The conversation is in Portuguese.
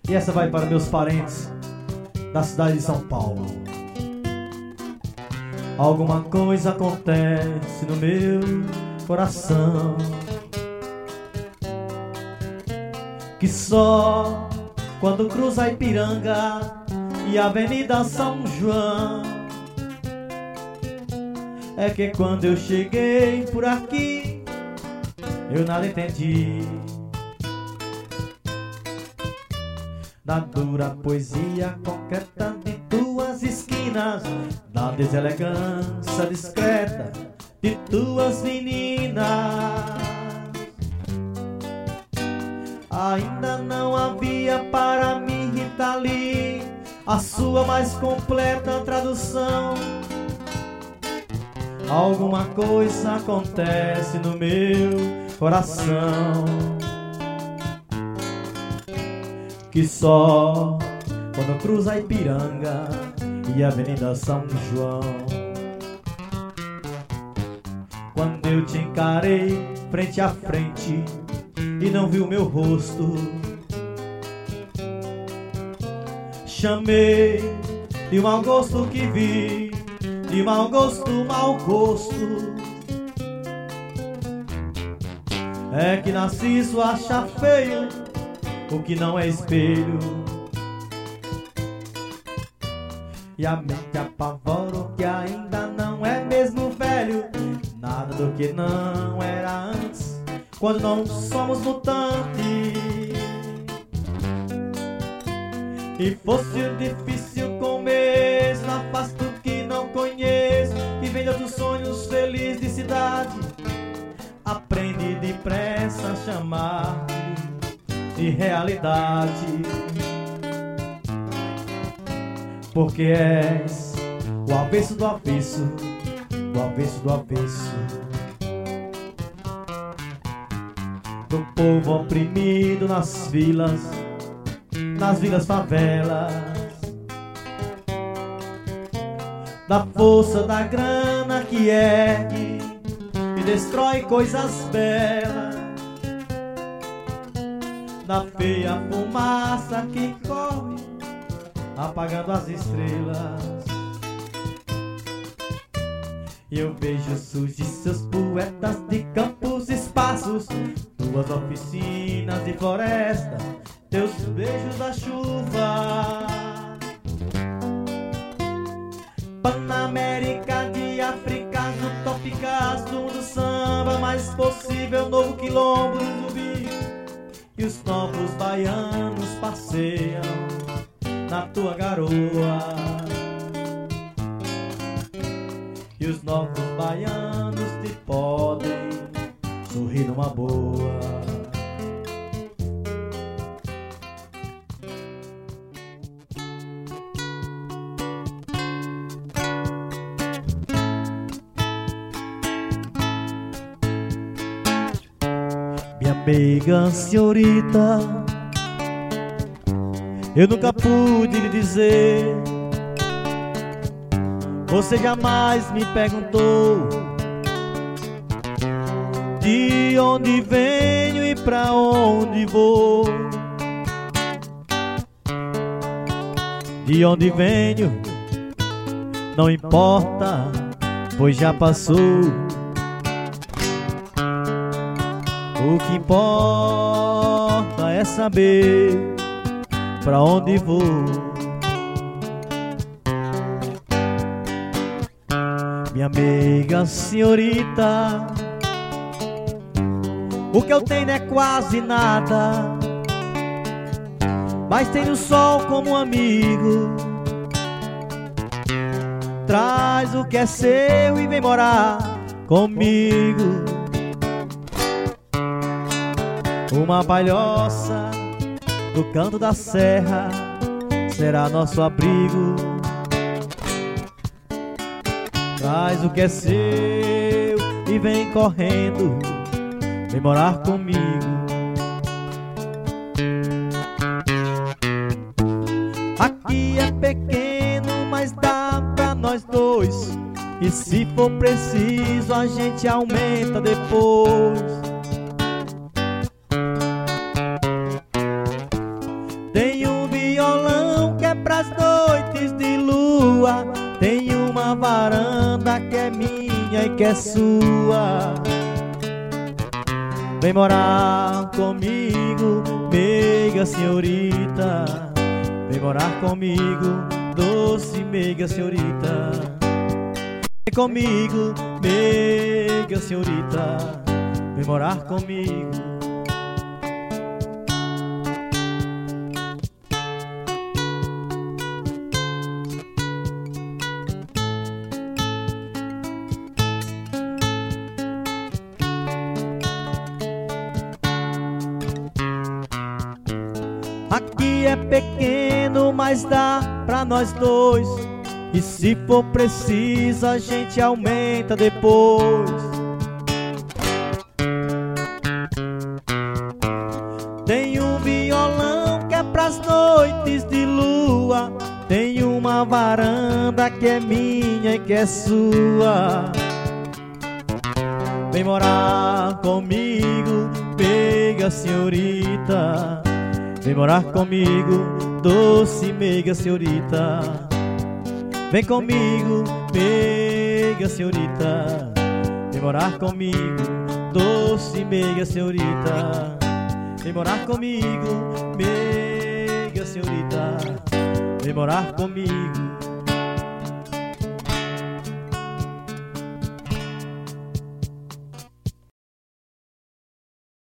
E essa vai para meus parentes da cidade de São Paulo. Alguma coisa acontece no meu coração que só quando cruza Ipiranga e a Avenida São João é que quando eu cheguei por aqui eu nada entendi da dura poesia concreta de tuas esquinas, da deselegância discreta de tuas meninas. Ainda não havia para mim, Rita Lee, a sua mais completa tradução. Alguma coisa acontece no meu coração que só quando cruza Ipiranga e a Avenida São João, quando eu te encarei frente a frente e não vi o meu rosto, chamei de mau gosto que vi, de mau gosto, mau gosto. É que Narciso acha feio o que não é espelho, e a mente apavora o que ainda não é mesmo velho. Nada do que não era antes, quando não somos mutantes. E fosse difícil começo na face do que não conheço, que vem de outros sonhos felizes de cidade, aprende depressa a chamar de realidade, porque és o avesso do avesso, o avesso do avesso do povo oprimido nas vilas favelas, da força da grana que ergue e destrói coisas belas, da feia fumaça que corre apagando as estrelas. E eu vejo surgir seus poetas de campos e espaços, tuas oficinas de floresta, teus beijos da chuva, Panamérica de África, utopicas do mundo samba, mais possível novo quilombo do Zumbi. E os novos baianos passeiam na tua garoa, e os novos baianos te podem sorrir numa boa. Minha amiga senhorita, eu nunca pude lhe dizer, você jamais me perguntou de onde venho e pra onde vou. De onde venho não importa, pois já passou. O que importa é saber pra onde vou. Minha amiga senhorita, o que eu tenho é quase nada, mas tenho o sol como amigo. Traz o que é seu e vem morar comigo. Uma palhoça do canto da serra será nosso abrigo. Traz o que é seu e vem correndo, vem morar comigo. Aqui é pequeno, mas dá pra nós dois, e se for preciso a gente aumenta depois. Tenho uma varanda que é minha e que é sua. Vem morar comigo, meiga senhorita. Vem morar comigo, doce meiga senhorita. Vem comigo, meiga senhorita. Vem morar comigo. Aqui é pequeno, mas dá pra nós dois. E se for preciso, a gente aumenta depois. Tem um violão que é pras noites de lua. Tem uma varanda que é minha e que é sua. Vem morar comigo, meiga senhorita. Vem morar comigo, doce meiga senhorita. Vem comigo, meiga senhorita. Vem morar comigo, doce meiga senhorita. Vem morar comigo, meiga senhorita. Vem morar comigo.